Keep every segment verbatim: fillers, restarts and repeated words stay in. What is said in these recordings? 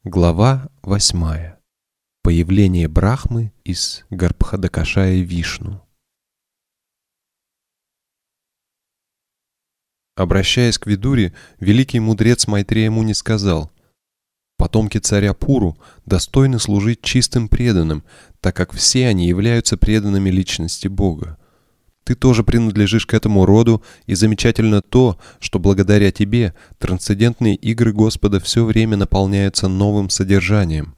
Глава восьмая. Появление Брахмы из Гарбхадакашая Вишну. Обращаясь к Видуре, великий мудрец Майтрея Муни сказал: «Потомки царя Пуру достойны служить чистым преданным, так как все они являются преданными личности Бога. Ты тоже принадлежишь к этому роду, и замечательно то, что благодаря тебе трансцендентные игры Господа все время наполняются новым содержанием.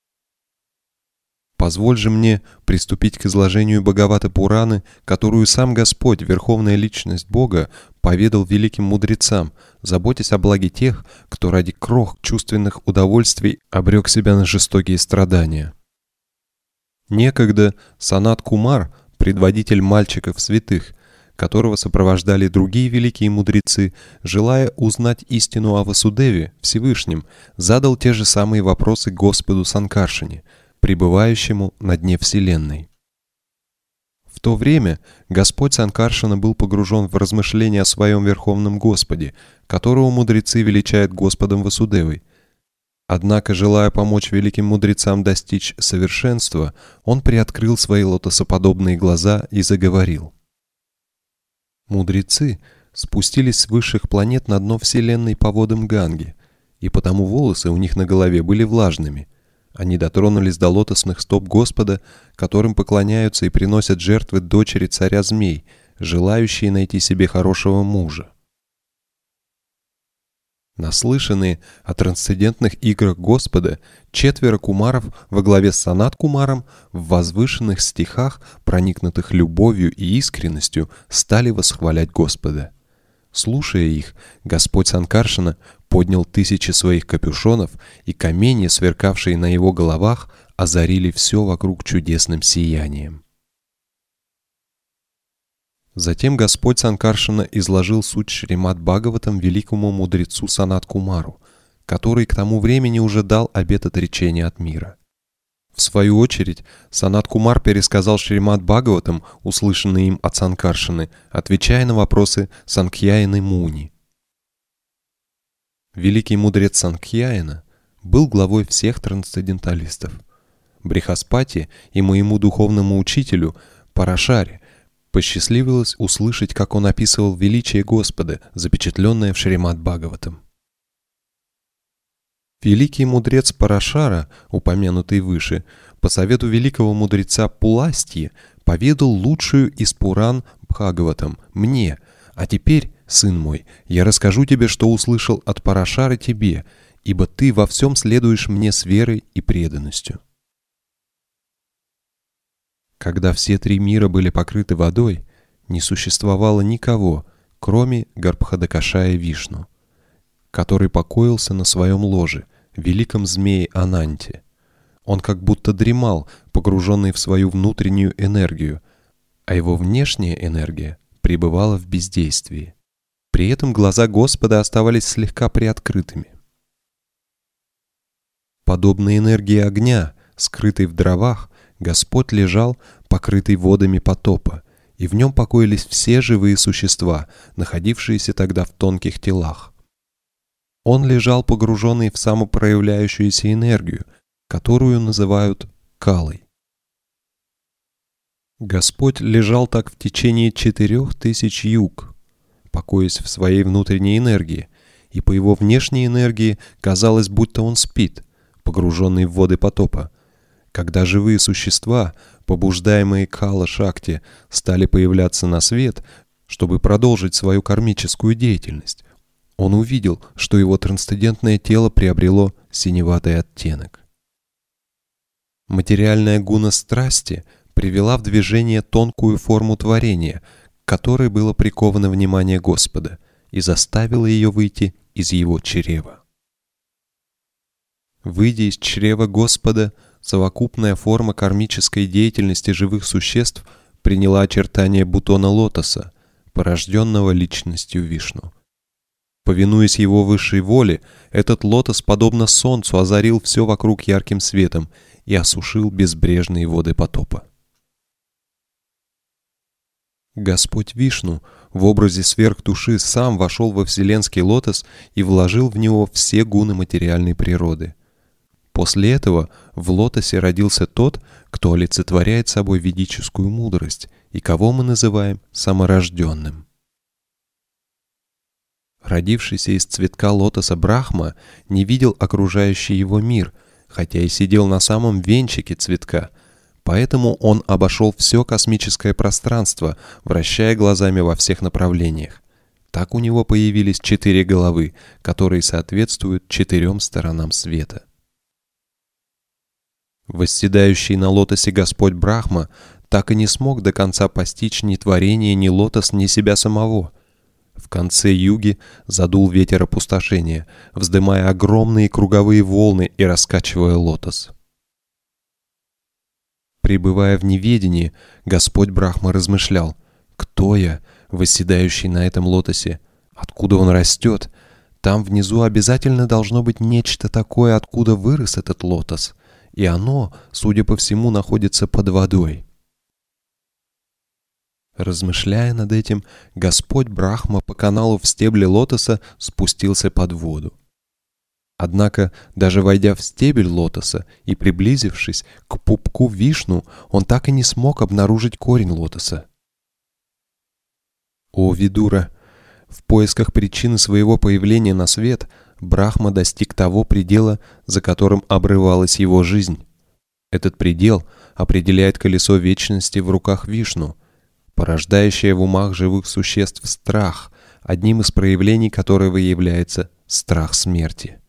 Позволь же мне приступить к изложению Бхагавата Пураны, которую сам Господь, Верховная Личность Бога, поведал великим мудрецам, заботясь о благе тех, кто ради крох чувственных удовольствий обрек себя на жестокие страдания. Некогда Санат Кумар, предводитель мальчиков святых, которого сопровождали другие великие мудрецы, желая узнать истину о Васудеве, Всевышнем, задал те же самые вопросы Господу Санкаршине, пребывающему на дне Вселенной. В то время Господь Санкаршина был погружен в размышления о своем Верховном Господе, которого мудрецы величают Господом Васудевой. Однако, желая помочь великим мудрецам достичь совершенства, он приоткрыл свои лотосоподобные глаза и заговорил. Мудрецы спустились с высших планет на дно Вселенной по водам Ганги, и потому волосы у них на голове были влажными. Они дотронулись до лотосных стоп Господа, которым поклоняются и приносят жертвы дочери царя змей, желающие найти себе хорошего мужа. Наслышанные о трансцендентных играх Господа, четверо кумаров во главе с Санат Кумаром в возвышенных стихах, проникнутых любовью и искренностью, стали восхвалять Господа. Слушая их, Господь Санкаршина поднял тысячи своих капюшонов, и каменья, сверкавшие на его головах, озарили все вокруг чудесным сиянием. Затем Господь Санкаршина изложил суть Шримад Бхагаватам великому мудрецу Санат Кумару, который к тому времени уже дал обет отречения от мира. В свою очередь, Санат Кумар пересказал Шримад Бхагаватам, услышанные им от Санкаршины, отвечая на вопросы Санкхьяйны Муни. Великий мудрец Санкхьяйна был главой всех трансценденталистов. Брихаспати и моему духовному учителю Парашаре посчастливилось услышать, как он описывал величие Господа, запечатленное в Шримад Бхагаватам. Великий мудрец Парашара, упомянутый выше, по совету великого мудреца Пуластьи, поведал лучшую из Пуран Бхагаватам мне, а теперь, сын мой, я расскажу тебе, что услышал от Парашары тебе, ибо ты во всем следуешь мне с верой и преданностью. Когда все три мира были покрыты водой, не существовало никого, кроме Гарбхадакашая Вишну, который покоился на своем ложе, великом змее Ананте. Он как будто дремал, погруженный в свою внутреннюю энергию, а его внешняя энергия пребывала в бездействии. При этом глаза Господа оставались слегка приоткрытыми. Подобно энергии огня, скрытой в дровах, Господь лежал, покрытый водами потопа, и в нем покоились все живые существа, находившиеся тогда в тонких телах. Он лежал погруженный в самопроявляющуюся энергию, которую называют калой. Господь лежал так в течение четырех тысяч юг, покоясь в своей внутренней энергии, и по его внешней энергии казалось, будто он спит, погруженный в воды потопа. Когда живые существа, побуждаемые Кала-Шакти, стали появляться на свет, чтобы продолжить свою кармическую деятельность, он увидел, что его трансцендентное тело приобрело синеватый оттенок. Материальная гуна страсти привела в движение тонкую форму творения, к которой было приковано внимание Господа, и заставила ее выйти из его чрева. Выйдя из чрева Господа, совокупная форма кармической деятельности живых существ приняла очертания бутона лотоса, порожденного личностью Вишну. Повинуясь его высшей воле, этот лотос, подобно солнцу, озарил все вокруг ярким светом и осушил безбрежные воды потопа. Господь Вишну в образе сверхдуши сам вошел во вселенский лотос и вложил в него все гуны материальной природы. После этого в лотосе родился тот, кто олицетворяет собой ведическую мудрость и кого мы называем саморожденным. Родившийся из цветка лотоса Брахма не видел окружающий его мир, хотя и сидел на самом венчике цветка, поэтому он обошел все космическое пространство, вращая глазами во всех направлениях. Так у него появились четыре головы, которые соответствуют четырем сторонам света. Восседающий на лотосе Господь Брахма так и не смог до конца постичь ни творение, ни лотос, ни себя самого. В конце юги задул ветер опустошения, вздымая огромные круговые волны и раскачивая лотос. Пребывая в неведении, Господь Брахма размышлял: «Кто я, восседающий на этом лотосе? Откуда он растет? Там внизу обязательно должно быть нечто такое, откуда вырос этот лотос, и оно, судя по всему, находится под водой». Размышляя над этим, Господь Брахма по каналу в стебле лотоса спустился под воду. Однако, даже войдя в стебель лотоса и приблизившись к пупку Вишну, он так и не смог обнаружить корень лотоса. О Видура! В поисках причины своего появления на свет Брахма достиг того предела, за которым обрывалась его жизнь. Этот предел определяет колесо вечности в руках Вишну, порождающее в умах живых существ страх, одним из проявлений которого является страх смерти.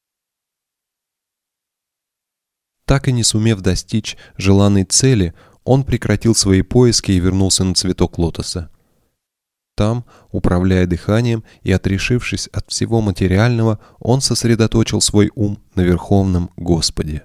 Так и не сумев достичь желанной цели, он прекратил свои поиски и вернулся на цветок лотоса. Там, управляя дыханием и отрешившись от всего материального, он сосредоточил свой ум на Верховном Господе.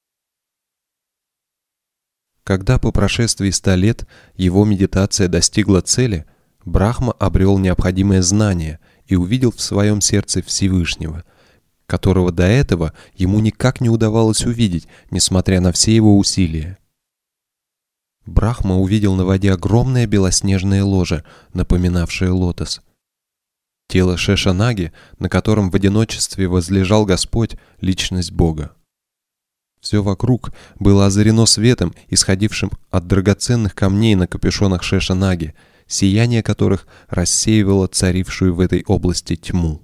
Когда по прошествии ста лет его медитация достигла цели, Брахма обрел необходимое знание и увидел в своем сердце Всевышнего, которого до этого ему никак не удавалось увидеть, несмотря на все его усилия. Брахма увидел на воде огромное белоснежное ложе, напоминавшее лотос. Тело Шешанаги, на котором в одиночестве возлежал Господь, личность Бога. Все вокруг было озарено светом, исходившим от драгоценных камней на капюшонах Шешанаги, сияние которых рассеивало царившую в этой области тьму.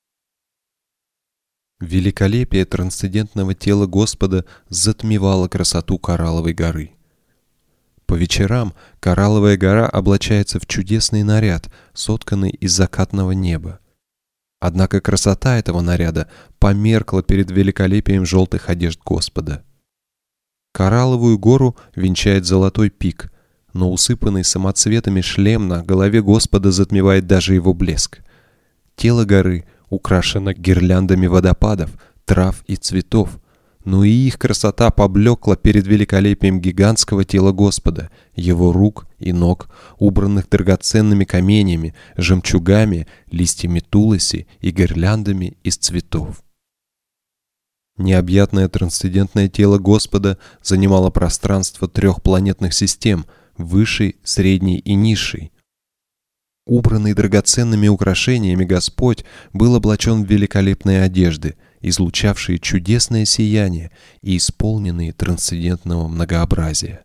Великолепие трансцендентного тела Господа затмевало красоту Коралловой горы. По вечерам Коралловая гора облачается в чудесный наряд, сотканный из закатного неба. Однако красота этого наряда померкла перед великолепием желтых одежд Господа. Коралловую гору венчает золотой пик, но усыпанный самоцветами шлем на голове Господа затмевает даже его блеск. Тело горы украшено гирляндами водопадов, трав и цветов, но и их красота поблекла перед великолепием гигантского тела Господа, его рук и ног, убранных драгоценными каменями, жемчугами, листьями тулоси и гирляндами из цветов. Необъятное трансцендентное тело Господа занимало пространство трех планетных систем – высшей, средней и низшей. Убранный драгоценными украшениями Господь был облачен в великолепные одежды, излучавшие чудесное сияние и исполненные трансцендентного многообразия.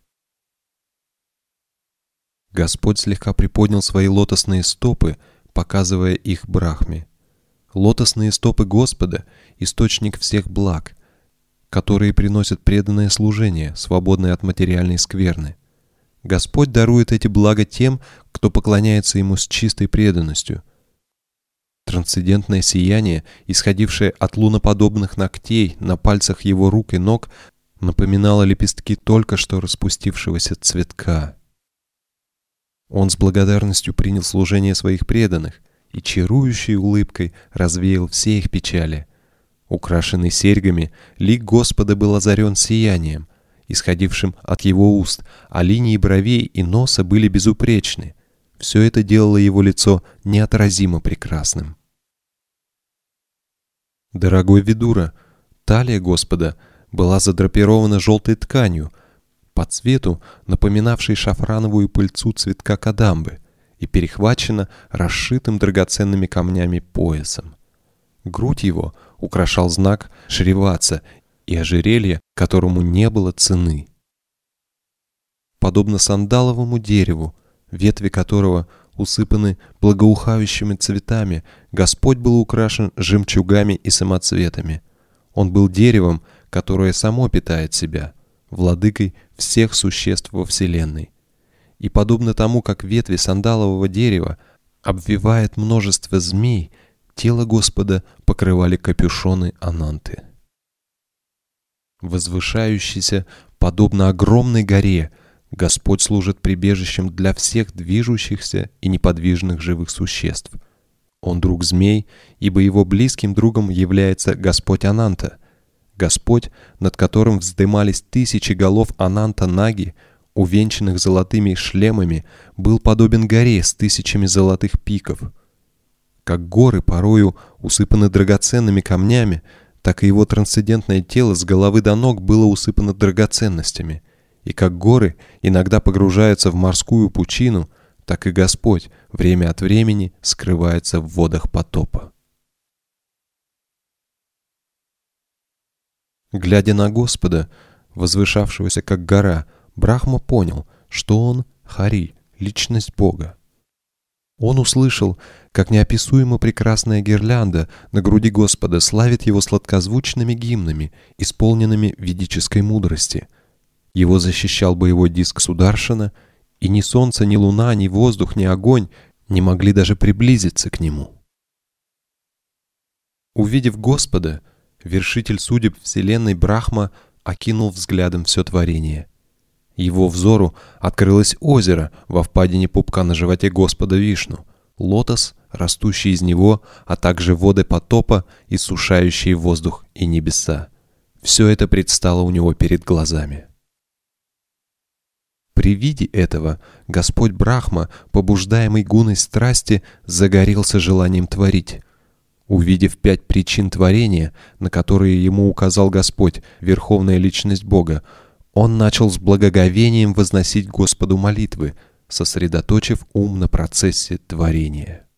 Господь слегка приподнял свои лотосные стопы, показывая их Брахме. Лотосные стопы Господа – источник всех благ, которые приносят преданное служение, свободное от материальной скверны. Господь дарует эти блага тем, кто поклоняется Ему с чистой преданностью. Трансцендентное сияние, исходившее от луноподобных ногтей на пальцах Его рук и ног, напоминало лепестки только что распустившегося цветка. Он с благодарностью принял служение своих преданных и чарующей улыбкой развеял все их печали. Украшенный серьгами, лик Господа был озарен сиянием, исходившим от его уст, а линии бровей и носа были безупречны. Все это делало его лицо неотразимо прекрасным. Дорогой Видура, талия Господа была задрапирована желтой тканью, по цвету напоминавшей шафрановую пыльцу цветка кадамбы, и перехвачена расшитым драгоценными камнями поясом. Грудь его украшал знак Шриватса и ожерелье, которому не было цены. Подобно сандаловому дереву, ветви которого усыпаны благоухающими цветами, Господь был украшен жемчугами и самоцветами. Он был деревом, которое само питает себя, владыкой всех существ во вселенной. И подобно тому, как ветви сандалового дерева обвивает множество змей, тело Господа покрывали капюшоны Ананты. Возвышающийся, подобно огромной горе, Господь служит прибежищем для всех движущихся и неподвижных живых существ. Он друг змей, ибо его близким другом является Господь Ананта. Господь, над которым вздымались тысячи голов Ананта-Наги, увенчанных золотыми шлемами, был подобен горе с тысячами золотых пиков. Как горы порою усыпаны драгоценными камнями, так и его трансцендентное тело с головы до ног было усыпано драгоценностями. И как горы иногда погружаются в морскую пучину, так и Господь время от времени скрывается в водах потопа. Глядя на Господа, возвышавшегося как гора, Брахма понял, что он Хари, личность Бога. Он услышал, как неописуемо прекрасная гирлянда на груди Господа славит его сладкозвучными гимнами, исполненными ведической мудрости. Его защищал боевой диск Сударшана, и ни солнце, ни луна, ни воздух, ни огонь не могли даже приблизиться к нему. Увидев Господа, вершитель судеб вселенной Брахма окинул взглядом все творение. Его взору открылось озеро во впадине пупка на животе Господа Вишну, лотос, растущий из него, а также воды потопа, иссушающие воздух и небеса. Все это предстало у него перед глазами. При виде этого Господь Брахма, побуждаемый гуной страсти, загорелся желанием творить. Увидев пять причин творения, на которые ему указал Господь, Верховная Личность Бога, он начал с благоговением возносить Господу молитвы, сосредоточив ум на процессе творения.